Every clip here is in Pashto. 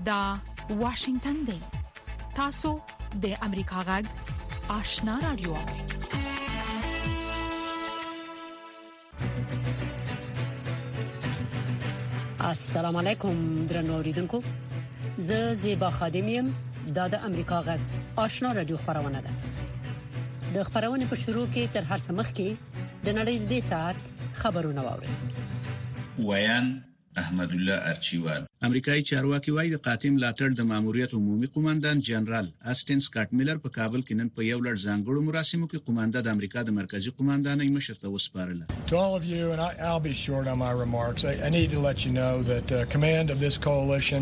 دا واشنگتن دی. تاسو د امریکا غږ آشنا رادیو. السلام علیکم درنو اوریدونکو. زه زیبا خادمیم. دا د امریکا غږ آشنا رادیو خبرونه ده. د خبرونې په شروع کې تر هر څه مخکې د نړۍ د ساعت خبرونه واورئ. ویان احمد الله ارچیوال. امریکایي چارواکي وايي د قاتم لاتړ د ماموریت عمومي قوماندان جنرال اسټن سکاټ میلر په کابل کې نن په یو لړ ځانګړو مراسمو کې قومانده د امریکا د مرکزی قوماندانۍ مشر ته وسپارله. To all of you, and I'll be short on my remarks. I need to let you know that command of this coalition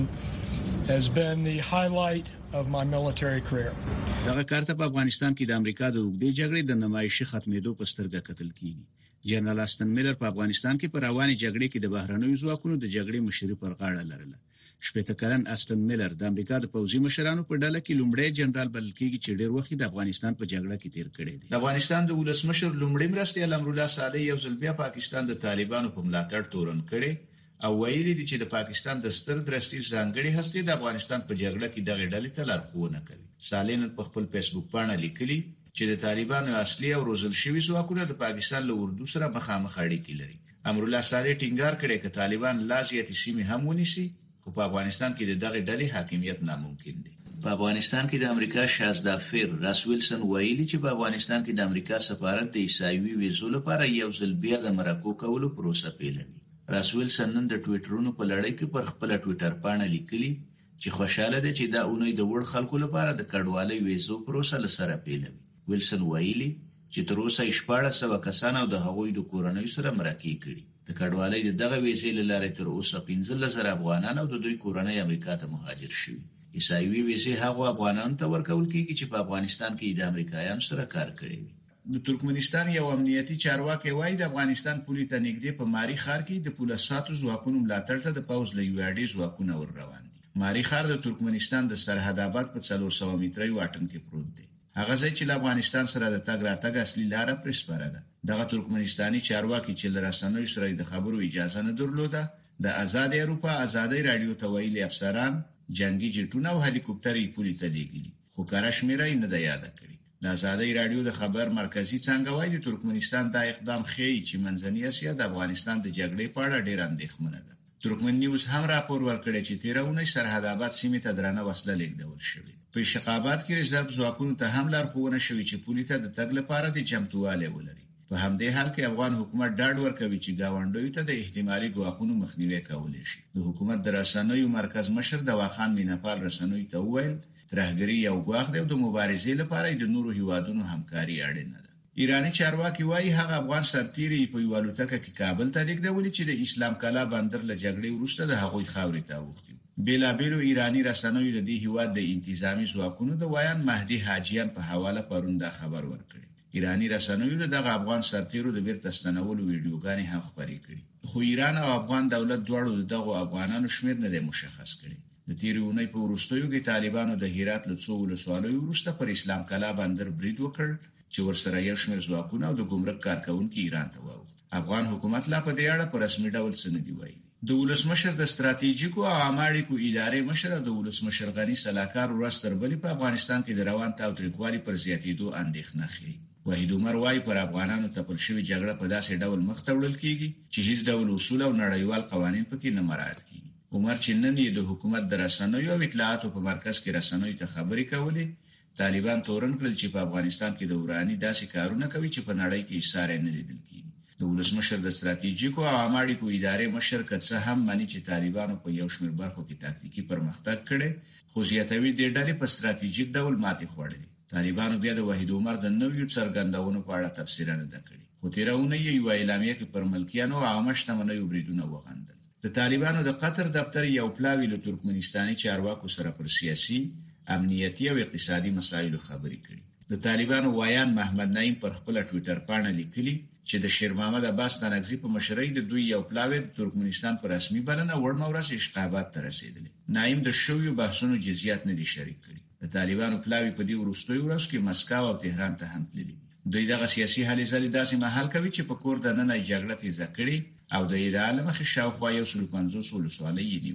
has been the highlight of my military career. دغه کارته په افغانستان کې د امریکا د وګړي جګړې د نمایشي ختمېدو په سترګه کتل کیږي. جنرال اسټن میلر په افغانستان کې پر رواني جګړې کې د بهرنیو ځواکونو د جګړې مشري پر غاړه لرله. شپږ کلن اسټن میلر د امریکا د پوځي مشرانو په ډله کې لومړی جنرال بلل کېږي چې ډېر وخت د افغانستان په جګړه کې تیر کړی دی. د افغانستان د ولسمشر لومړی مرستیال امرالله صالح یو ځل بیا پاکستان د طالبانو په ملاتړ تورن کړي او ویلي دي چې د پاکستان د ستر درستي ځانګړي هستي د افغانستان په جګړه کې دغه ډلې ته لارښوونه کوي. صالح په خپل فیسبوک باندې لیکلي چې د طالبانو اصلي او روزل شوی ځواکونه د پاکستان له اردو سره مخامخ اړیکې لري. امرالله صالح ټینګار کړی چې طالبان لا زیاتې سیمې هم ونیسي خو په افغانستان کې دغه ډلې حاکمیت ناممکن دی. په افغانستان کې د امریکا شازده فیر راس ویلسن ویلي چې په افغانستان کې د امریکا سفارت د عیسایوي ویزو لپاره یو ځل بیا د مرکو کولو پروسه پیلوي. راس ویلسن نن د ټویټرونو په لړۍ کې پر خپل ټویټر باندې لیکلي چې خوشاله ده چې دا اونۍ د وړ خلکو لپاره د کډوالۍ ویزو پروسه لسره پیلوي. ویلسن ویلي چې تر اوسه 1400 کسان او د هغوی د کورنۍ سره مرکه کړي. د کډوالۍ دغه ویزې لاره تر اوسه 15000 افغانان او د دوی کورنۍ امریکا ته مهاجر شوي. عیسایوي ویزې هغه افغانانو ته ورکول کیږي چې په افغانستان کې د امریکایانو سره کار کړی وي. د ترکمنستان یو امنیتي چارواکي وایي د افغانستان پولیس ته نږدې په ماری ښار کې د پولیساتو ځواکونو ملاتړ ته د پوز له یوډي ځواکونه ور روان دي. ماری ښار د ترکمنستان د سرحد آباد په 400 متري واټن کې پروت دی. هغه ځای چې افغانستان سره د تګ راتګ اصلي لار پرسپره ده. دغه ترکمنستاني چارواکي چې لرسنوي سره د خبرو اجازه نه درلوده د آزاد اروپا آزادۍ رادیو ته ویلي افسران جنگي جټونه او هلیکوپټرې پولیس ته لیږلي خو کار شمیره یې نه ده یاد کړی. د آزادۍ رادیو د خبر مرکزی څنګه وایي د ترکمنستان دا اقدام ښیي چې منځنۍ اسیا د افغانستان د جګړې په اړه ډېر اندېښمنه ده. ترکمن نیوز هم راپور ورکړی چې تیرونه سرحد آباد سیمې ته درنه وسله لیږدول شوې. په شقابات کې رزرو ځواکونو ته هم لارښوونه شوې چې پولیس ته د تګ لپاره د چمتووالی ولري. په همدې حال کې افغان حکومت ډاډ ورکوي چې گاونډیو ته د احتمالي ګواښونو مخنیوي کولای شي. د حکومت د رسنیو مرکز مشر دواخان میناپال رسنیو ته وویل ترهګری یو ګواښ دی او د مبارزې لپاره د نورو هیوادونو همکاري اړینه ده. ایرانی چارواکي وايي هغه افغان سرتیري په یو الوتکه کې کابل ته لیږدول چې د اسلام کلا بندر له جګړې وروسته د هغوی خاورې ته اوښتي. بیلابیلو ایرانی رسنیو د دې هیواد د انتظامی ځواکونو د ویان مهدی حاجیان په حواله پرونده خبر ورکړي. ایرانی رسنیو دغه افغان سرتیرو د بیرته ستنولو ویډیوګانې هم خپرې کړي. خو ایران او افغان دولت دواړو دغه افغانانو شمیر نه مشخص کړي. د تیرونې په وروستیو کې طالبانو د هرات له څو ولسوالیو وروسته پر اسلام کلا بندر برید وکړ چې ورسره یو شمېر ځواکونه او د ګمرک کارکونکو ایران ته واوښت. افغان حکومت لا په دې اړه په رسمي ډول څه نه دی وایي. د ولسمشر د ستراتیژیکو او عامه اړیکو ادارې مشر د ولسمشر غنی سلاکار ورستر بلی په افغانستان کې د روان تاوتریخوالي پر زیاتېدو اندېښنه ښيي. وحید عمر وايي پر افغانانو تپل شوی جګړه په داسې ډول مخ ته وړل کیږي چې هیڅ ډول اصول او نړیوال قوانین پکې نه مراعات کیږي. عمر چې نن د حکومت د رسنیو او اطلاعاتو په مرکز کې رسنیو ته خبرې کولې طالبان تورن کړل چې په افغانستان کې د وراني داسې کارونه کوي چې په نړۍ کې اشاره نه لیدل کیږي. د ولسمشر د ستراتیژیکو او عامه اړیکو ادارې مشر کڅه هم مانی چې طالبانو په یو شمېر برخو کې تاکتیکي پرمختګ کړي خو زیاتوي د ډلې په ستراتیژیک ډول ماتې خوړلې. طالبانو بیا د وحید عمر د نویو څرګندونو په اړه تفسیر نه کړی خو تیرونه یو اعلامیه کې پر ملکیانو او عامه شتمنیو بریدونه وغندل. د طالبانو د قطر دفتر یو پلاوی له ترکمنستاني چارواکو سره پر سیاسي، امنیتي او اقتصادي مسایلو خبرې کړي. د طالبانو وایان محمد نعیم پر خپل ټوئیټر باندې لیکلي چې د شیر محمد عباس تنگزی په مشرۍ د دوی یو پلاوی د ترکمنستان پر رسمي بلنه ورمورس اشقابات ته رسیدلی. نعیم د شویو بحثونو جزئیات نه دي شریک کړي. د طالبانو پلاوی په دې وروستیو ورځو کې مسکو او تهران ته هم تللی. دوی دغه سیاسي هلې ځلې داسې محل کوي چې په کور د نن جګړه تیزه کړي او د ایران مخې شاوخوا 150 ولسوالۍ نیولې.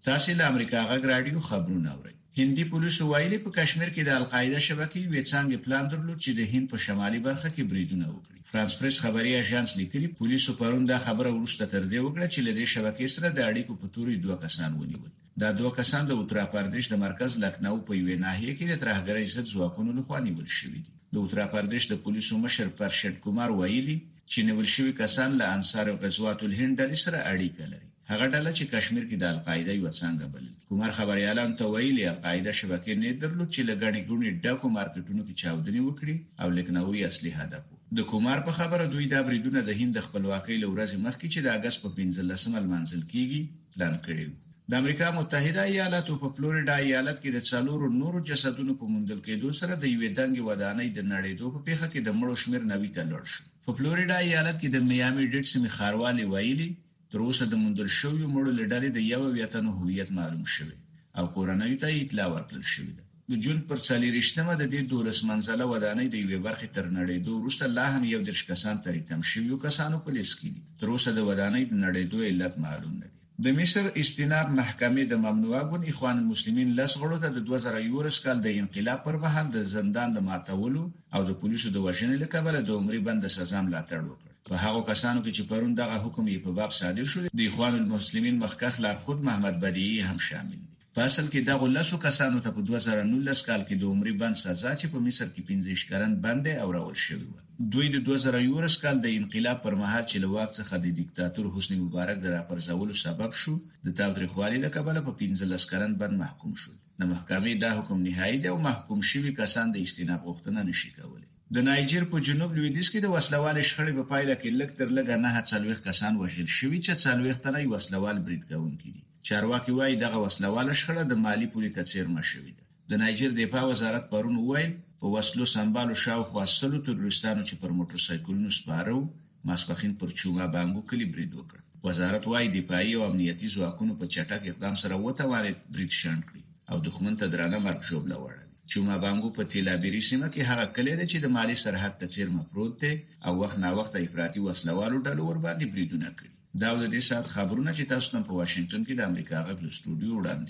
تاسو له امریکا غږ رادیو خبرونه اورئ. هندي پولیسو ویلي په کشمیر کې د القاعده شبکې وڅانګې پلان درلود چې د هند په شمالي برخه کې بریدونه وکړي. فرانس پریس خبري اژانس لیکلي پولیسو پرون دا خبره ورسته تر دې وکړه چې له دې شبکې سره د اړیکو په توري 2 کسان ونیول. دا 2 کسان د اتر پردیش د مرکز لکنو په یوه ناحیه کې د ترهګرۍ ضد ځواکونو لخوا نیول شوي دي. د اتر پردیش د پولیسو مشر پرشت کومار ویلي چې نیول شوي کسان له انصار غزوات الهند ډلې سره اړیکه لري. هغه ډله چې کشمیر کې د القاعده یو څنګه بلل. کومار خبريالان ته ویلي القاعده شبکې نه درلود چې لګړنی ګونی ډاکو مارکیټونو کې چاودنې وکړي او لکنوي اصلي هدف. د کومار په خبره دوی د بریدونه د هند خپلواکۍ لورځ مخکې چې د اگست په 15 منځل کېږي پلان کړی. د امریکا متحده ایالاتو په فلوریدا ایالت کې د څلورو نورو جسدونو په موندل کېدو سره د یوې دنګې ودانۍ د نړېدو په پیښه کې د مړو شمیر 90 ته لوړ شو. په فلوریدا ایالت کې د میامي ډیډ سیمې ښاروالي ویلي تر اوسه د موندل شویو مړو لړۍ د یو ویتنو هویت معلوم شوی او کورنۍ ته اطلاع ورکړل شوې ده. د جون پر 24مه د دې 12 منزله ودانۍ د یوې برخې تر نړېدو وروسته لا هم 11 کسان ترې تم شویو کسانو په لیست کې دي. تر اوسه د ودانۍ د نړېدو علت معلوم نه دی. د مصر استیناب محکمې د ممنوعه ګوند اخوان المسلمین لسغړو ته د 2014 کال د انقلاب پر مهال د زندان د ماتولو او د پولیسو د وژنې له کبله د عمري بند سزا ملاتړ وکړ. په هغه کسانو کې چې پرون دغه حکم یې په باب صادر شو د اخوان المسلمین مخکښ لارښود محمد بدیعي هم شامل دي. په اصل کې دغه لسو کسانو ته په 2019 کال کې د عمري بند سزا چې په مصر کې 15 کلن بند او راول شوی و. دوی د 2014 کال د انقلاب پر مهال چې له واک څخه د دیکتاتور حسنی مبارک د راپرځولو سبب شو د تاوتریخوالي له کبله په 15 کلن بند محکوم شو. د محکمې دا حکم نهایی دی او محکوم شوی کسان د استیناب غوښتنه نشي کولای. د نایجر په جنوب لویدیځ کې د وسلوال شخړې په پایله کې لږ تر لږه 940 کسان وژل شوي چې 40 تنه وسلوال برید کوونکي دي. چارواکي وايي دغه وسلوال شخړه د مالی پولي تڅیرمه شوې ده. د نایجر دفاع وزارت پرون وویل په وسلو سمبالو شاوخوا 100 تروریستانو چې پر موټر سایکلونو سپارو ماسپخین پر چوما بانګو کلی برید وکړ. وزارت وايي دفاعي او امنیتي ځواکونو په چټک اقدام سره وتوانید برید شنډ کړي او دښمن ته درانه مرګ ژوبله وړه. چوما بانګو په تیلابیری سیمه کې هغه کلی دی چې د مالی سرحد ته چیرمه پروت دی او وخت نا وخت افراطي وسلوالو ډلو ور باندې بریدونه کوي. دا د دې سات خبرونه چې تاسو ته په واشنگټن کې د امریکا غږ سټوډیو وړاندې.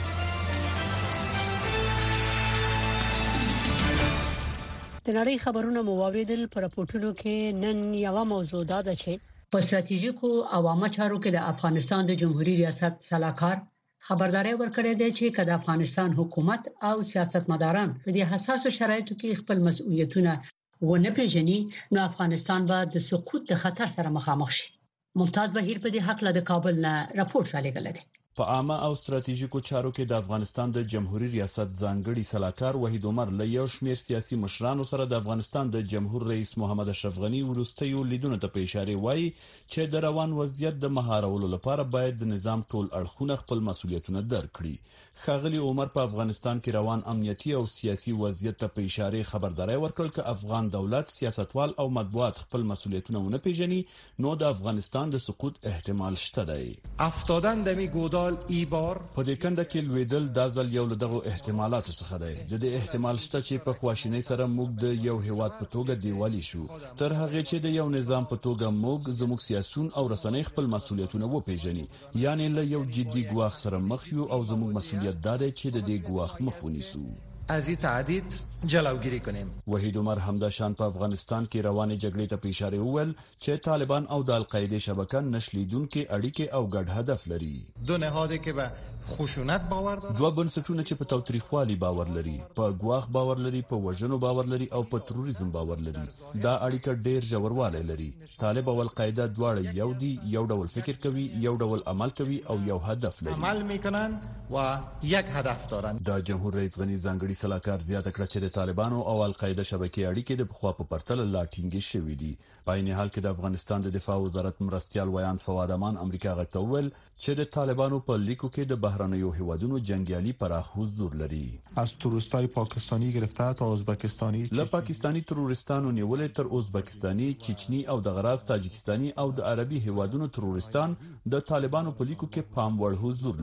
د نړۍ خبرونه مو واوریدل. پر راپورټونو کې نن یو موضوع ده چې په ستراتیژیکو عوامو چارو کې د افغانستان د جمهوریت ریاست سلاکار خبرداري ورکړې ده چې کله افغانستان حکومت او سیاستمداران په دې حساسو شرایطو کې خپل مسؤلیتونه ونه پیژني نو افغانستان به د سقوط د خطر سره مخامخ شي. ممتاز بهیر په دې حق له کابل نه راپور را لګل دي. په عامه او ستراتیژیکو چارو کې د افغانستان د جمهوریت ریاست ځانګړي سلاکار وحید عمر له یو شمېر سیاسي مشرانو سره د افغانستان د جمهور رئیس محمد اشرف غنی ورستیو لیدونه ته په اشاره وایي چې د روان وضعیت د مهارولو لپاره باید د نظام ټول اړخونه خپل مسؤلیتونه درکړي. ښاغلي عمر په افغانستان کې روان امنیتي او سیاسي وضعیت ته په اشاره خبرداري ورکړ چې افغان دولت سیاستوال او مطبوعات خپل مسؤلیتونه ونه پیژني نو د افغانستان د سقوط احتمال شته دی. افتادن دمی ګودال ایبار په دې کنده کې لویدل د ځل یو له دغه احتمالاتو څخه دی. د دې احتمال شته چې په خواشینۍ سره موږ د یو هیواد په توګه دیوالي شو تر هغه چې د یو نظام په توګه موږ زموږ سیاسيون او رسنۍ خپل مسؤلیتونه وپیژني. یعنی له یو جدي ګواښ سره مخ یو او زموږ مسؤلیت دا دی چې د دې ګواښ مخ ونیسو. از این تعدید جلوگیری کنیم. وحید عمر همداشان په افغانستان کې روانې جګړې ته په اشاره وویل چې طالبان او د القاعده شبکه نشلیدونکو اړیکې او ګډ هدف لري. دو نهادی که به خشونت باور دارن، دوه بنسټونه چې په تاوتریخوالي باور لري، په ګواښ باور لري، په وژنو باور لري او په تروریزم باور لري. دا اړیکه ډېر ژوروالی لري. طالب او القاعده دواړه یو دي، یو ډول فکر کوي، یو ډول عمل کوي او یو هدف لري. عمل میکنن و یک هدف دارن. دا جمهور رئیس غنی ځانګړي سلاکار زیاته کړه چې د طالبانو او القاعده شبکې اړیکې د بخوا په پرتله لا ټینګې شوې دي. په عین حال کې د افغانستان د دفاع وزارت مرستیال ویاند فواد امان امریکا غږ ته وویل چې د طالبانو په لیکو کې د بهرنیو هیوادونو جنگیالي پراخ حضور لري. از تروریستای پاکستانی گرفته تا ازبکستانی، له پاکستانی تروریستانو نیولې تر ازبکستانی، چچنی او د غراز تاجکستانی او د عربي هیوادونو تروریستان د طالبانو په لیکو کې پام وړ حضور لري.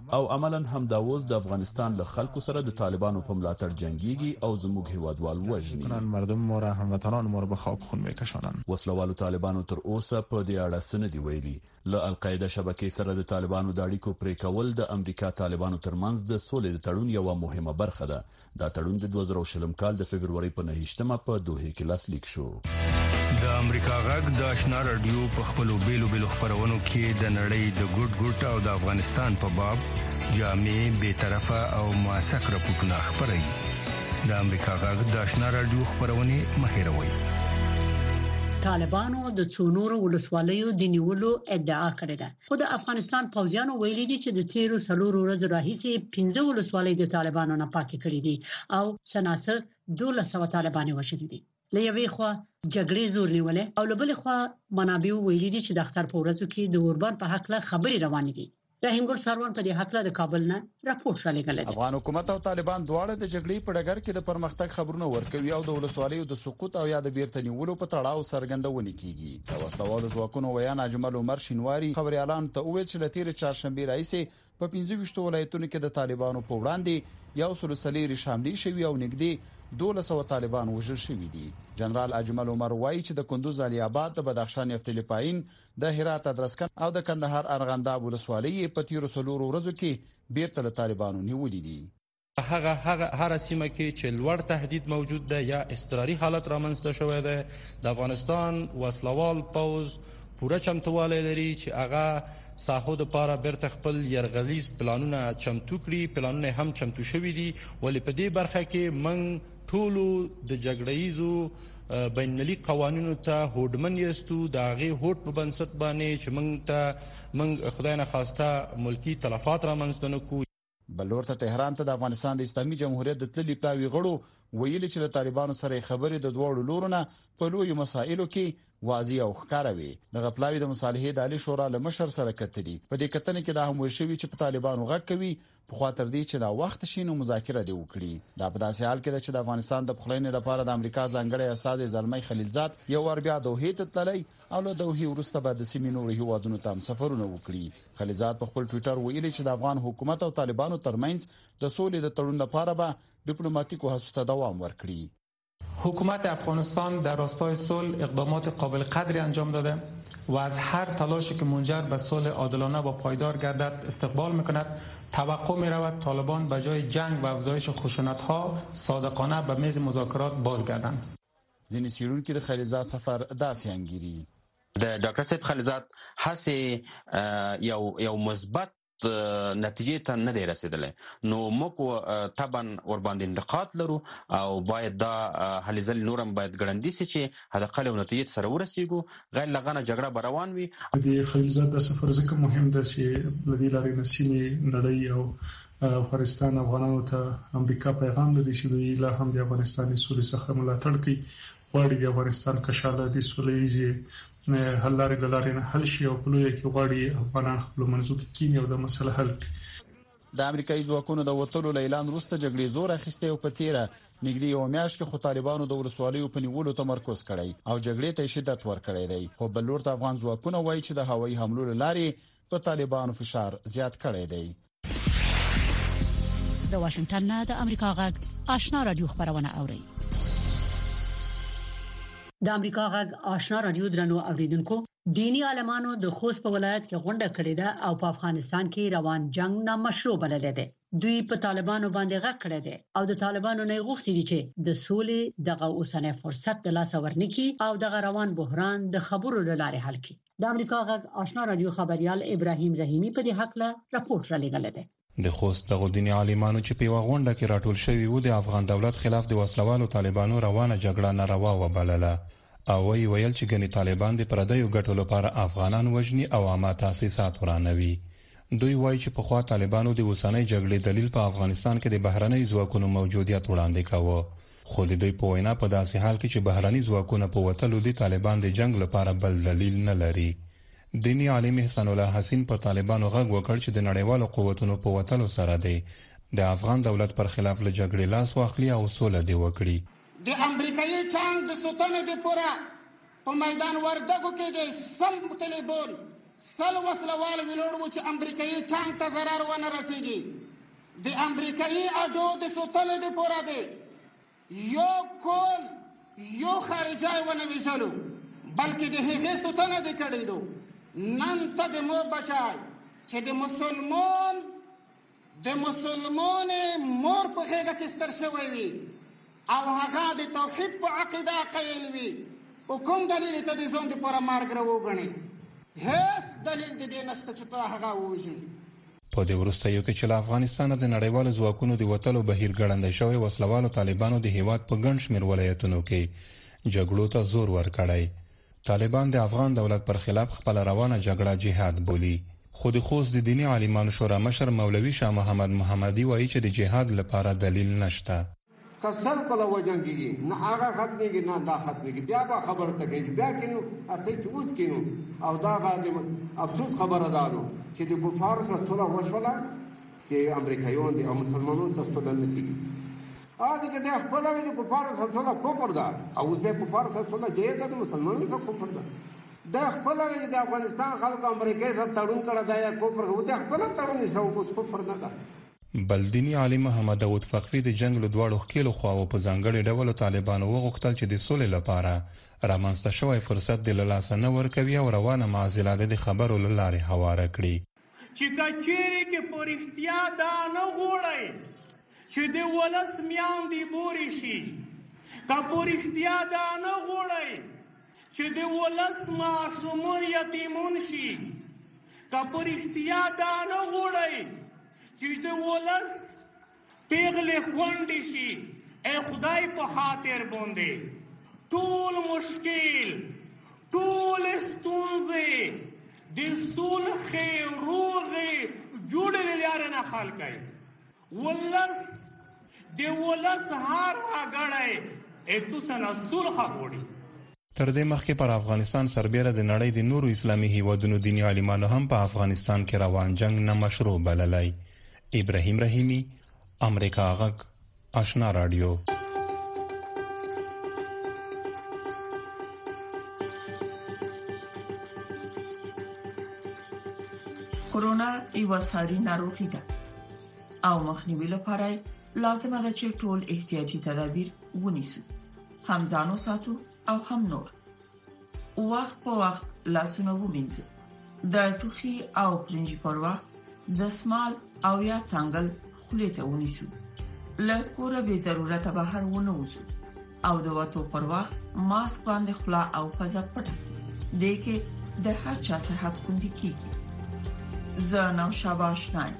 او عملاً هم دا اوس د افغانستان له خلکو سره د طالبانو په ملاتړ جنگيږي او زموږ هیوادوال وژني. مردم ما را هموطنان ما را به خاک خون میکشانند. وسلوالو طالبانو تر اوسه په دې اړه سند ویلي. له القاعده شبکې سره د طالبانو د اړیکو پرې کول د امریکا طالبانو ترمنځ د سولې د تړون یو مهمه برخه ده. دا تړون د 2020 کال د فبرवरी په 9مه په دوحه کې لاسلیک شو. د امریکا غږ د آشنا رادیو په خپلو بیلو خبرونو کې د نړۍ د ګډ او د افغانستان په باب جامع به طرفه او موثق راپورټونه خبري. د امریکا غږ د آشنا رادیو خبرونه مهیروي. طالبانو د څونورو ولسوالیو د نیولو ادعا کړې ده. خو د افغانستان پوځیانو ویلي دي چې د تیرو سلورو ورځې راهیسې 15 ولسوالۍ د طالبانو نه پاکي کړې دي او سناسه 1200 طالبان وشلي دي. لېوي خو جګړې زور نیولې او لبل خو منابع ویلي دي چې د اختر په ورځو کې د اوربان په حق له خبري روان دي. رحیم ګل سروان په دې حق له د کابل نه راپور شالې غلې. افغان حکومت او طالبان دواړه د جګړې په ډګر کې د پرمختګ خبرونه ورکوي او د ولسوالیو د سقوط او یا د بیرته نیولو په تړاو څرګندونه کیږي. د وسلوالو ځواکونو ویان اجمل عمر شینواری خبري اعلان ته وویل چې لتیر چهارشنبه راځي په 15 ولایتونو کې د طالبانو په وړاندې یو سلسله شاملې شوی او نږدې 1200 طالبان وژل شوی دي. جنرال اجمل عمر وایي چې د کندوز علي آباد د بدخشان یفتلی پاین د هرات ادرسکن او د کندهار ارغنداب ولسوالۍ په تیرو سلورو ورځو کې بیرته له طالبانو نیولې دي. هغه هر سیمه کې چې لوړ تهدید موجود ده یا اضطراري حالت رامنځته شوی ده د افغانستان وسلوال پوز پوره چمتوالی لري چې هغه ساحو د پاره برته خپل يرغلیز پلانونه چمتو کړي. پلانونه هم چمتو شوي دي ولې په دې برخه کې من ټولو د جګړهیزو بینالمللي قوانینو ته هوډمن یستو د هغې هوډ په بنسټ باندې چې موږ خدای نه خواسته ملکی تلفات رامنځته نه کوو. بلور ته تهران ته د افغانستان د اسلامي جمهوریت د تللی پلاوی غړو ویلي چې له طالبانو سره خبرې د دوړو لورونه په لوی مسایلو کې واضح او ښکارا وي. د غپلاوی د مصالحې د عالی شورا له مشر سره کتلي. په دې کتنې کې دا هم ویل شوی چې په طالبانو غږ کوي په خاطر دي چې نا وخت شینو مذاکره دی وکړي. دا په داسې حال کې ده چې د افغانستان د پخلینې لپاره د امریکا ځانګړی استاد زلمی خلیلزاد یو ور بیا دوحه ته تللی او له دوحه وروسته به د سیمې نورو هیوادونو ته سفرونه وکړي. خلیلزاد په خپل ټوئیټر ویلي چې د افغان حکومت او طالبانو ترمنځ د سولې د تړون لپاره به ډیپلوماټیکو هڅو ته دوام ورکړي. حکومت افغانستان در راستای صلح اقدامات قابل قدری انجام داده و از هر تلاشی که منجر به صلح عادلانه و پایدار گردد استقبال میکند. توقع میرود طالبان به جای جنگ و افزایش خشونت‌ها صادقانه به میز مذاکرات بازگردند. ځینې څېړونکي د خلیلزاد سفر داسې انګیري. د ډاکټر صاحب خلیلزاد هڅې یو مثبت نتیجې ته نه دی رسیدلی نو موږ طبعا ور باندې انتقاد لرو او باید دا هلې ځلې نورم باید ګړندي سي چې حداقل یو نتیجې سره ورسیږو غیر لغانه جګړه به روان وي. د خلیلزاد د سفر ځکه مهم ده چې لدې لارې نسیمې نړۍ او افغانستان افغانانو ته امریکا پیغام لري چې دوی لا هم د افغانستان سولې څخه ملاتړ کوي. غواړي د افغانستان کشاله د سولې حل لارې د لارې نه حل شي او په لوی کې غواړي افغانان خپل منځو کې کینی او د مسله حل کړي. د امریکایي ځواکونو د وټلو اعلان وروسته جګړې زور اخیسته او په تیره نږدې یو میاشت کې خو طالبانو د ولسوالیو په نیولو تمرکز کړی او جګړې ته شدت ورکړی دی. خو بلور ته افغان ځواکونه وایي چې د هوایي حملو لارې په طالبانو فشار زیات کړی دی. د واشنگټن نه د امریکا غږ آشنا رادیو خبرونه اوري. د امریکا غږ آشنا رادیو درنو اوریدونکو دینی عالمانو د خوست په ولایت کې غونډه کړې ده او په افغانستان کې روان جنگ نامشروع بلل دي. دوی په طالبانو باندې غږ کړی دی او د طالبانو نه غوښتي دي چې د سولې دغه اوسنۍ فرصت د لاس ورنکي او دغه روان بحران د خبرو لاره حل کړي. د امریکا غږ آشنا رادیو خبريال ابراهيم رحیمی په دې حق له راپورټ را لېږل دي. د خوست د دینی عالمانو چې په غونډه کې راټول شوی وو د افغان دولت خلاف د وسلوالو طالبانو روانه جګړه ناروا وبلله او ویل چې ګنې طالبان د پردیو ګټو لپاره افغانان وژني او عامه تاسیسات ورانوي. دوی وایي چې په خوا طالبانو د اوسنۍ جګړې دلیل په افغانستان کې د بهرنۍ ځواکونو موجودیت وړاندې کاوه. خو د دوی په وینا په داسې حال کې چې بهرنۍ ځواکونه په وټلو دي طالبان د جنگ لپاره بل دلیل نه لري. دینی عالم احسان الله حسین په طالبانو غږ وکړ چې د نړیوالو قوتونو په وټلو سره دی د افغان دولت پر خلاف له جګړې لاس واخلي او سوله دی وکړي. د امریکایي ټانک د سوتنې د پورا په میدان وردګو کې د سل متلیبون سل وسلوال ویلوړ و چې امریکایي ټانک ته ضرر ونه رسیږي. د امریکایي اډو د سوتلو د پوره دی یو کول یو خارجای ونه ویشلو بلکې د هغې سوتنه د کړی دو. نن ته د مو بچای چې د مسلمان مور په غېږه کې ستر شوی وي او هغه د توحید په عقیده قایل وي، په کوم دلیل ته د ځان دپاره مرګ راوګڼي؟ هیڅ دلیل د دې نشته چې ته هغه ووژنې. په دې وروستیو کې چې له افغانستانه د نړیوالو ځواکونو د وتلو بهیر ګړندی شوی وسلوالو طالبانو د هیواد په ګڼ شمېر ولایتونو کې جګړو ته زور ورکړی. طالبان د افغان دولت پر خلاف خپل روانه جګړه جهاد بولي. خو د خوست د دیني عالمانو شورا مشر مولوي شاه محمد محمدي وایي چې د جهاد لپاره دلیل نشته. کسل کله وجنګي نه هغه ختميږي نه دا ختميږي، بیا به خبر ته کوي، بیا کینو اته چې اوس کینو او دا غاډم افسوس خبره دادو چې د کفار سره ټول وشوله چې امریکایان دي او مسلمانانو سره ټول نه کیږي. اځه کې د خپل د کفار سره ټول کفر ده او د کفار سره ټول جهاد د مسلمانانو سره کفر ده. د خپل د افغانستان خلکو امریکای سره تړون کړه دا یا کفر هو د خپل تړون سره اوس کفر نه ده. بلدینی عالم محمد داود فقری د جنگ له دواړو خکیلو خواو په ځانګړي ډول طالبانو وغوښتل چې د سولې لپاره رامنځته شوی فرصت د لاسه نه ورکوي او روانه معضله د خبرو له لارې هواره کړي. چې کچېرې کې په رښتیا دا نه غواړئ چې د ولس میاندې بورې شي، که په رښتیا دا نه غواړئ چې د ولس ماشومان یتیمون شي، که په رښتیا دا نه غواړئ چې د ولس پیغلې کونډې شي، ای خدای په خاطر باندې ټول مشکل ټول ستونزې د صلحې روغې جوړې لارې نه حل کړئ. ولس د ولس هر وګړی اتوسنه صلح غواړي. تر دې مخکې پر افغانستان سربېره د نړۍ د نورو اسلامي هیوادونو دیني عالمانو هم په افغانستان کې روان جنگ نه مشروع بللی. ابراهیم رحیمی، امریکا غږ، آشنا رادیو. کورونا یو ساري ناروغي ده او مخنیوي لپاره لازمه ده چې ټول احتیاطي تدابیر ونیسو، هم ځانو ساتو او هم نور. وخت په وخت لاسونه ومینځو، د ټوخي او پرنجي پر وخت دستمال او یا څنګل خولې ته ونیسو، له کوره به ضرورت بهر ونه وځو او د وټو پر وخت ماسک باندې خلا او پزه پټه دې کې د هر چا صحت خوندي کیږي. زه نو شاباش نایم.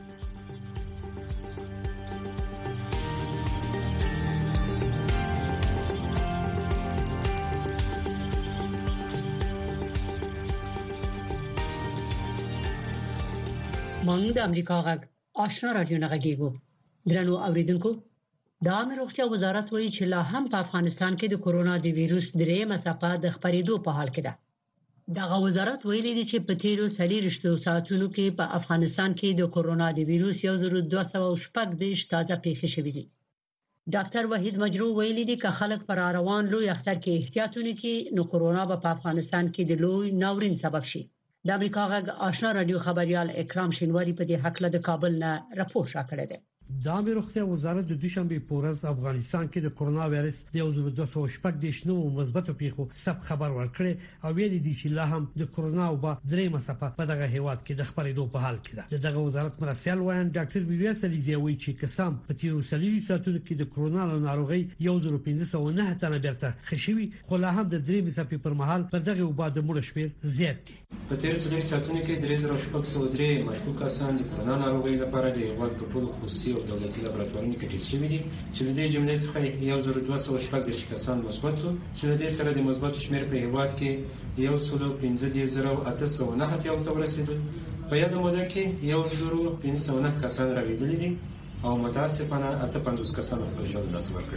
مونږ د امریکا غږ آشنا رادیو نه غږیږو. درنو اوریدونکو، د عامه روغتیا وزارت وایي چې لا هم په افغانستان کې د کورونا د وایروس درېیمه څپه د خپرېدو په حال کې ده. دغه وزارت ویلي دی چې په تیرو 24 ساعتونو کې په افغانستان کې د کورونا د وایروس 1216 تازه پیښې شوې دي. ډاکټر وحید مجروح ویلي دی چې خلک پر روان لوی اختر کې احتیاطونه کوي نو کورونا په افغانستان کې د لوی ناورین سبب شي. د امریکا غږ آشنا رادیو خبريال اکرام شینواری په دې حق له کابل نه راپور راکړی دی. د عامه روغتیا وزارت د دوشنبه په ورځ افغانستان کې د کورونا وایرس د 1216 نوو مثبتو پیښو سب خبر ورکړي او ویلي دي چې لا هم د کورونا او درېمه څپه په دغه هیواد کې د خپرېدو په حال کې ده. دغه وزارت مرسل وایي ډاکټر ویلیام سلیزي وایي چې قسم په تیرو 30 ساعتونو کې د کورونا ناروغي 1509 تنه بیرته خشوي، خو لا هم د درېمه څپې پر مهال په دغه وبا د مړ شمیر زیات دي. په تیر 30 ساعتونو کې 3603 مشکوک کسان د کورونا ناروغي لپاره د هیواد په ټولو خصوصي او دولتي لابراتوارونو کې ټیسټ شوي دي چې د دې جملې څخه 1216 کسان مثبت وو چې د دې سره د مثبت شمیر په هیواد کې 115,809 ته ورسېدل. په یاد موده کې 1,509 کسان راغلي دي او متاسفانه 58 کسان خپل ژوند له لاسه ورکړي.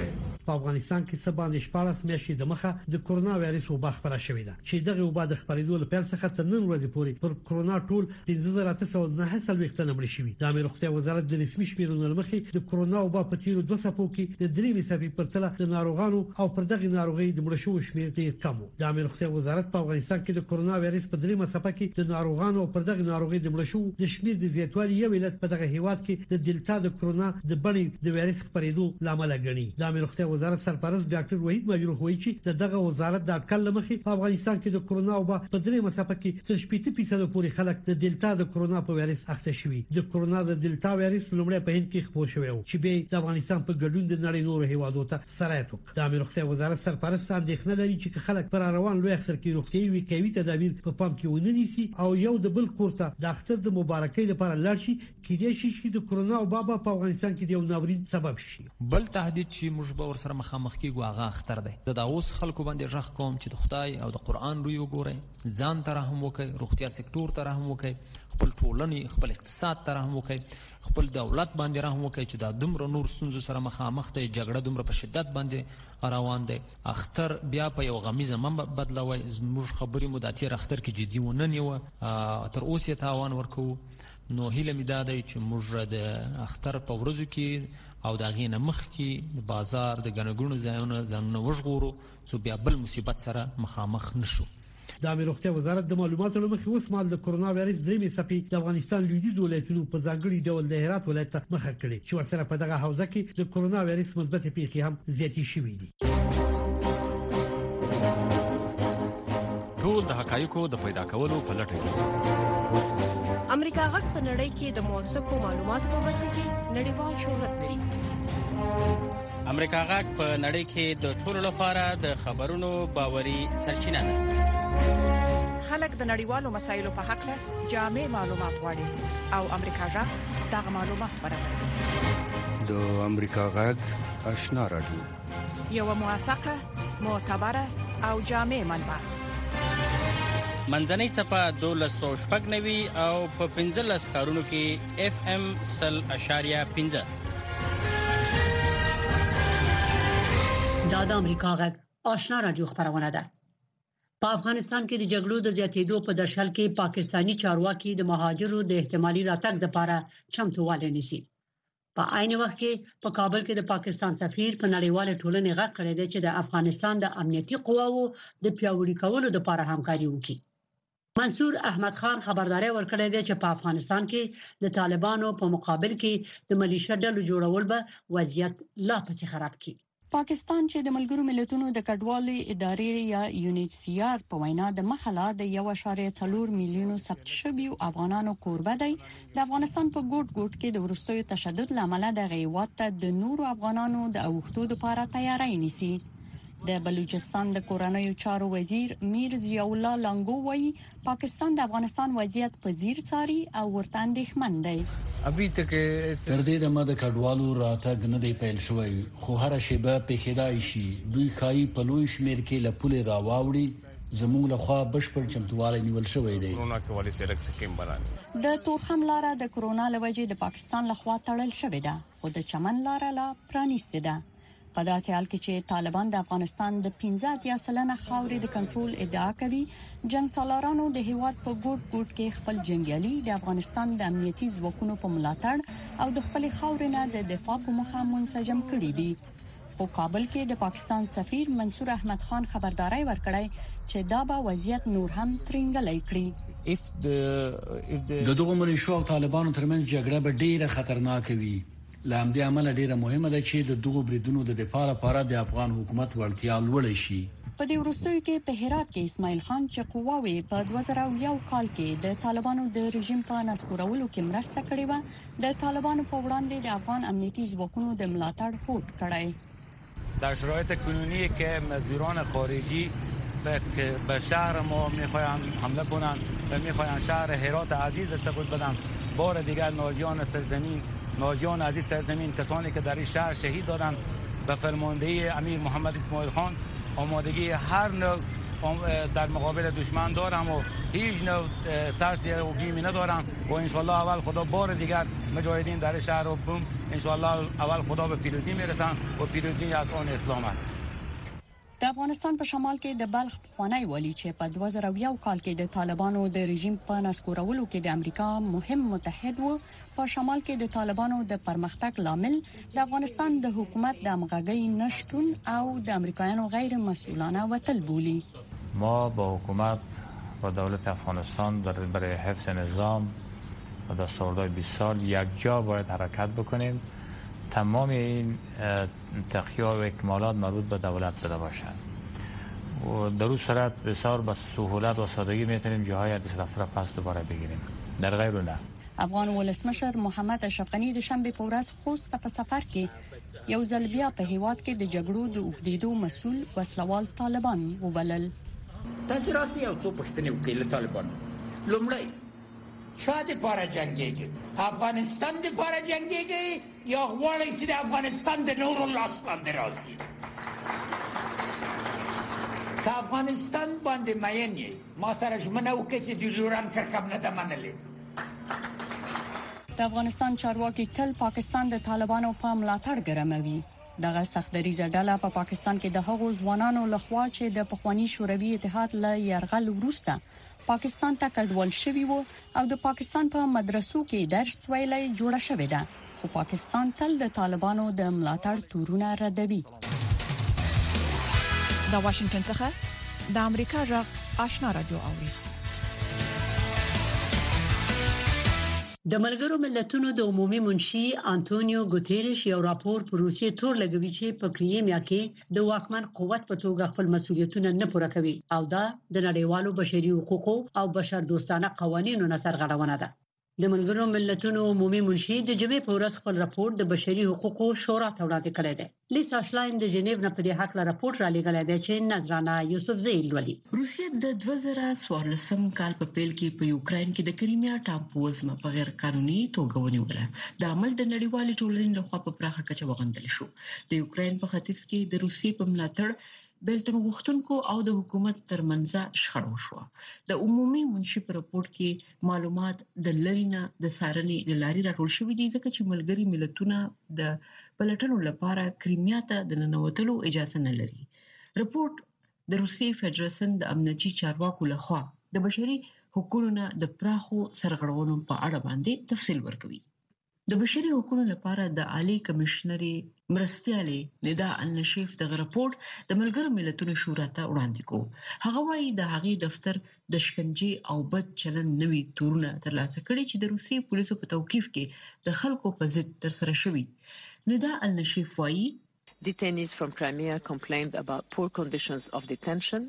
په افغانستان کې څه باندې 14 میاشتې د مخه د کرونا وایرس وبا خبره شوې ده چې دغه وبا د خپرېدو لپاره څخه تر نن ورځې پورې پر کرونا ټول 15809 مړي شوي. د امیر روغتیا وزارت د رسمي شمیرونو لمخې د کرونا وبا په تیرو 2 څپو کې د 3 صفر پرتله د ناروغانو او پر دغه ناروغي د مړ شوو شمیر ډیر کم و. د امیر روغتیا وزارت په افغانستان کې د کرونا وایرس په 3 صفه کې د ناروغانو او پر دغه ناروغي د مړ شوو د شمیر د زیاتوالي یو علت په دغه هیواد کې د ډیلټا د کرونا د بڼې د وایرس خپرېدو لامل ګڼي. د امیر روغتیا وزارت سرپرست ډاکټر وحید مجروح وایي چې دغه وزارت د اټکل لمخې په افغانستان کې د کرونا وبا په 3 صفه کې 70% پورې خلک د ډیلټا د کرونا په وایرس اخته شوي. د کرونا د ډیلټا وایرس لومړی په هند کې خپور شوی و چې به د افغانستان په ګډون د نړۍ نورو هیوادو ته سرایت وکړ. د امیر روغتیا وزارت سرپرست اندېښنه لري چې خلک پر روان لوی اختر کې روغتیايي وقایوي تدابیر په پام کې ونیسي او یو د بل کورته د اختر د مبارکۍ لپاره لاړ شي کېدای شي چې د کرونا وبا په افغانستان کې د یو ناورین سبب شي. بل تهدید چې موږ به ورسره مخامخ کیږو هغه اختر دی. د اوس خلکو باندې ژغ کوم چې د خدای او د قران روی وګورئ، ځان ته رحم وکړئ، روغتیا سکتور ته رحم وکړئ، خپل ټولنې خپل اقتصاد ته رحم وکړئ، خپل دولت باندې رحم وکړئ چې دا دومره نور ستونزو سره مخامخ دی، جګړه دومره په شدت باندې روان دی. اختر بیا په یو غمیزه من بدلوي. زموږ خبرې مو د تیر اختر کې جدي ونه نیوه، تر اوسه تاوان ورکو. نو هیله مې دا دی چې موږ د اختر په ورځو کې او د غینه مخ کې د بازار د غنګونو ځانونه وژغورو څو بیا بل مصیبت سره مخامخ نشو. د امیر روغتیا وزارت د معلوماتو لمخې اوس مال د کرونا وایرس 3 صفي د افغانستان لویدیځ ولایتونو په ځانګړي ډول د هرات ولایت مخه کړي چې ورسره په دغه حوزه کې د کرونا وایرس مثبت پیښې هم زیاتې شوې دي. ټول د حقایقو د پیدا کولو په لټه کې امریکا غږ په نړۍ کې د موثقو معلوماتو په برخه کې نړیوال شهرت لري. امریکا غږ په نړۍ کې د ټولو لپاره د خبرونو باوري سرچینه ده. خلک د نړیوالو مسایلو په حق له جامع معلومات غواړي او امریکا غږ دغه معلومات برابروي. د امریکا غږ آشنا رادیو، یو موثقه، معتبره او جامع منبع. منځنۍ څپه 1290 او په 15 کارونو کې FM 0.5. دا د امریکا غږ آشنا رادیو خبرونه ده. په افغانستان کې د جګړو د زیاتېدو په درشل کې پاکستانی چارواکي د مهاجرو د احتمالي راتګ لپاره چمتووالی نیسي. په عین وخت کې په کابل کې د پاکستان سفیر په نړیواله ټولنه غږ کړی دی چې د افغانستان د امنیتي قواوو د پیاوړي کولو لپاره همکاري وکړي. منصور احمد خان خبرداري ورکړې ده چې په افغانستان کې د طالبانو په مقابل کې د ملیشیا ډلو جوړول به وضعیت لا پسې خراب کړي. پاکستان چې د ملګرو ملتونو د کډوالو ادارې یا UNHCR په وینا د مخاله د 1.4 میلیونو ثبت شویو افغانانو کوربه دی، د افغانستان په ګوټ ګوټ کې د ورستیو تشدد لامل د غیوات ته د نورو افغانانو د اوښتو لپاره تیاری نیسي. د بلوچستان د کورنیو چارو وزیر میر ضیاء الله لنګو وایي پاکستان د افغانستان وضعیت په ځیر څاري او ورته اندېښمن دی. تر دې دمه د کډوالو راتګ نه دی پیل شوی، خو هر شیبه په خدای شي دوی خایي په لوی شمیر کې لپولې راواوړي. زموږ لخوا بشپړ چمتووالی نیول شوی دی. د تورخم لاره د کرونا لوجې د پاکستان لخوا تړل شوې ده، خو د چمن لاره لا پرانیسته ده. په داسې حال کې چې طالبان د افغانستان د 15% خاورې د کنټرول ادعا کوي، جنگ سالارانو د هیواد په ګوټ ګوټ کې خپل جنگیالي د افغانستان د امنیتي ځواکونو په ملاتړ او د خپل خاورې نه د دفاع په موخه منسجم کړي دي. په کابل کې د پاکستان سفیر منصور احمد خان خبرداري ورکړی چې دا به وضعیت نور هم ترنګلای کړي. د دغه ملیشو او طالبانو ترمنځ جګړه به ډیره خطرناکه وي. لامدې عمل ډیره مهمه ده چې د دغه بریدونو د دفاع لپاره د افغان حکومت ورتیا لوړ شي. په دې وروستیو کې په هرات کې اسماعیل خان چې قواوې په 2001 کال کې د طالبانو د رژیم په نسکورولو کې مرسته کړې و، د طالبانو په وړاندې د افغان امنیتي ځواکونو د ملاتړ هوډ کړی. در شرایط کنونی که مزدوران خارجی به شهر ما میخواهند حمله کنند و میخواهند شهر هرات عزیز سقوط بدن، بار دیگر ناجیان سرزمین، ناجیان عزیز سرزمین، کسانی که در این شهر شهید دادند، به فرماندهی امیر محمد اسماعیل خان آمادگی هر نوع در مقابل دشمن دارم و هیچ نوع ترسی و بیمی ندارم و انشالله اول خدا بار دیگر مجاهدین در شهر و بوم انشالله اول خدا به پیروزی میرسن و پیروزی از آن اسلام است. د افغانستان په شمال کې د بلخ پخوانی والی چې په 2001 کال کې د طالبانو د رژیم په نسکورولو کې د امریکا مهم متحد و، په شمال کې د طالبانو د پرمختګ لامل د افغانستان د حکومت د همغږۍ نشټون او د امریکایانو غیر مسئولانه وتل بولی. ما با حکومت و دولت افغانستان برای حفظ نظام و دستاوردهای 20 سال یک جا باید حرکت بکنیم. تمام این تقیه و اکمالات مربوط به دولت بده باشند و در اون صورت بسیار با سهولت و سادگی میتونیم جاهای دست را پس دوباره بگیریم، در غیر او نه. افغان ولسمشر محمد اشرف غنی د شنبه په ورځ خوست په سفر کې یو ځل بیا په هیواد کې د جګړو د اوږدېدو مسؤل وسلوال طالبان وبلل. تاسو راسي یو څو پښتني وکړي له طالبانو. لومړی شاده پاره جنگيږي، افغانستان د پاره جنگيږي یا غواړي چې د افغانستان د نورو لاس باندې راسي. که افغانستان باندې مایني ما سره ژمنه وکړي چې د لوران کرکب نه ده منلې. د افغانستان چارواکي تل پاکستان د طالبانو په ملاتړ ګرموي. دغه سختدریزه ډله په پاکستان کې د هغو ځوانانو لخوا چې د پخوانی شوروي اتحاد له یرغل وروسته پاکستان ته کډوال شوی وو او د پاکستان په مدرسو کې درس ویلای جوړه شوې ده، خو پاکستان تل د طالبانو د ملاتړ تورونه ردوي. د واشنگټن څخه د امریکا غږ آشنا رادیو اوري. د ملګرو ملتونو د عمومي منشي انټونیو ګوتيريش یو راپور په روسیې تور لګوي چې په کریمیا کې د واکمن قوت په توګه خپل مسولیتونه نه پوره کوي او دا د نړیوالو بشري حقوقو او بشر دوستانه قوانینو نه سرغړونه ده. د ملګرو ملتونو عمومي منشي د جمعې په ورځ خپل راپور د بشري حقوقو شورا ته وړاندې کړی دی. لیسا شلاین د جنیو نه په دې حق له راپور را لېږلی دی چې نظرانه یوسفزۍ لولي. روسیه د 2014 کال په پیل کې په یوکرين کې د کریمیا ټاپو وزمه په غیر قانوني توګه ونیوله. د عمل د نړیوالې ټولنې لخوا په پراخه کچه وغندل شو. د یوکرين په ختیځ کې د روسیې په ملاتړ بیلتون غوښتونکو او د حکومت ترمنځ شخړه شو. د عمومي منشي په راپور کې معلومات د لرینه د سارنې لاري راټول شوې دي ځکه چې ملګري ملتونه د پلټنو لپاره کریمیا ته د ننوتلو اجازه نه لري. راپور د روسیې فدراسیون د امنیتي چارواکو لخوا د بشري حقوقو د پراخو سرغړونو په اړه باندې تفصیل ورکوي. د بشري حقوقو لپاره د عالی کمشنري مرستيالي ندا النشيف د راپور د ملګرو ملتونو شورا ته وړاندې کو. هغه وايي د هغې دفتر د شکنجه او بد چلن نوي تورونه ترلاسه کړي چې د روسي پولیسو په توقيف کې د خلکو په ضد تر سره شوی. ندا النشيف وايي Detainees from Crimea complained about poor conditions of detention.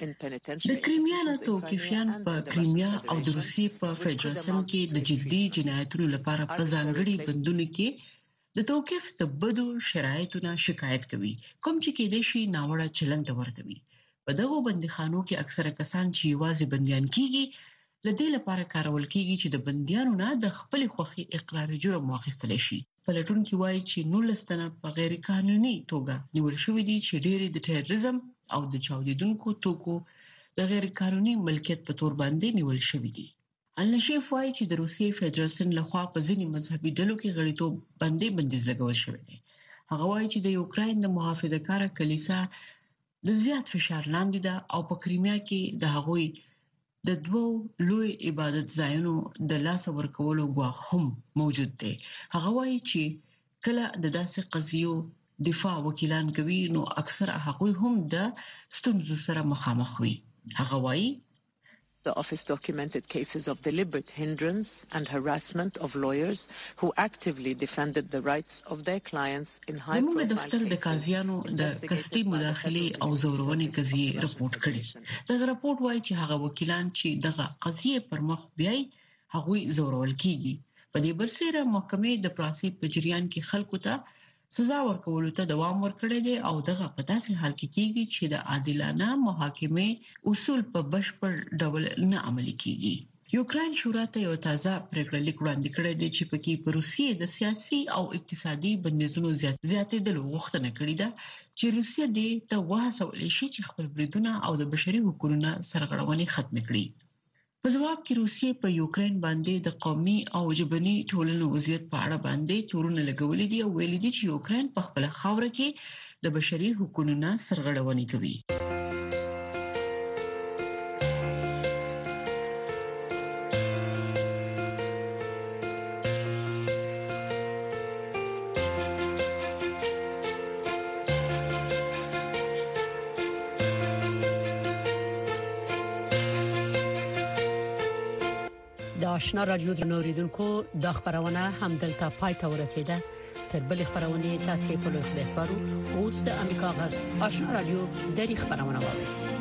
د کریمیا له توقیفیان په کریمیا او د روسیې په فدراسیون کې د جدي جنایتونو لپاره په ځانګړي بندونو کې د توقیف د بدو شرایطونو شکایت کوي، کوم چې کېدې شي ناوړه چلند ورته وي. په دغه بندیخانو کې اکثره کسان چې یوازې بنديان کیږي لدې لپاره کارول کیږي چې د بنديانو نه د خپل خوخي اقرار جرم واخیستل شي. پلټونکي وایي چې 19 تنه په غیر قانوني توګه نیول شوې دي چې ډېری د ټیرریزم او د چاودیدونکو توکو د غیر قانوني ملکیت په تور باندې نیول شوی دي. النشيف وايي چې د روسیې فدراسیون لخوا په ځینې مذهبي ډلو کې غړیتوب باندې بندیز لګول شوی دی. هغه وايي چې د یوکرين د محافظه‌کار کلیسا د زیات فشار لاندې ده او په کریمیا کې د هغوی د دوو لوی عبادت ځایونو د لاس ورکولو غواخ هم موجود دی. هغه وايي چې کله د داسې قضیو دفاع وکیلان کوي نو اکثر هغوی هم د ستونزو سره مخامخ وي. هغه وايي The office documented cases of deliberate hindrance and harassment of lawyers who actively defended the rights of their clients in high-profile cases. دفتر د قاضیانو د قصدي مداخلې او زورونې قضیې راپورټ کړي. دغه راپورټ وايي چې هغه وکیلان چې دغه قضیې پر مخ بیاي هغوی زورول کیږي. په دې برسره محکمې د پراسي په جریان کې خلکو ته سزا ورکولو ته دوام ورکړی دی او دغه په داسې حال کې کیږي چې د عادلانه محاکمې اصول په بشپړ ډول نه عملي کیږي. یوکرين شورا ته یو تازه پریکړه لیک وړاندې کړی دی چې پکې په روسیې د سیاسي او اقتصادي بندیزونو زیاتې د غوښتنه کړې ده چې روسیه دې ته وهڅول شي چې خپل بریدونه او د بشري حقوقو سرغړونې ختم کړي. په ځواب کې روسیه په یوکرين باندې د قومي او ژبني ټولنو وضعیت په اړه باندې تورونه لګولې دي او ویلي دي چې یوکرين په خپل خاور کې د بشري حقوقو سرغړونې کوي. آشنا رادیو درنوریدونکو د خبرونه هم دلته پای ته ورسیده. تر بل خبرونه تاسو په لوي خلاصوارو اوس د امریکا غږ آشنا رادیو د خبرونه واوري.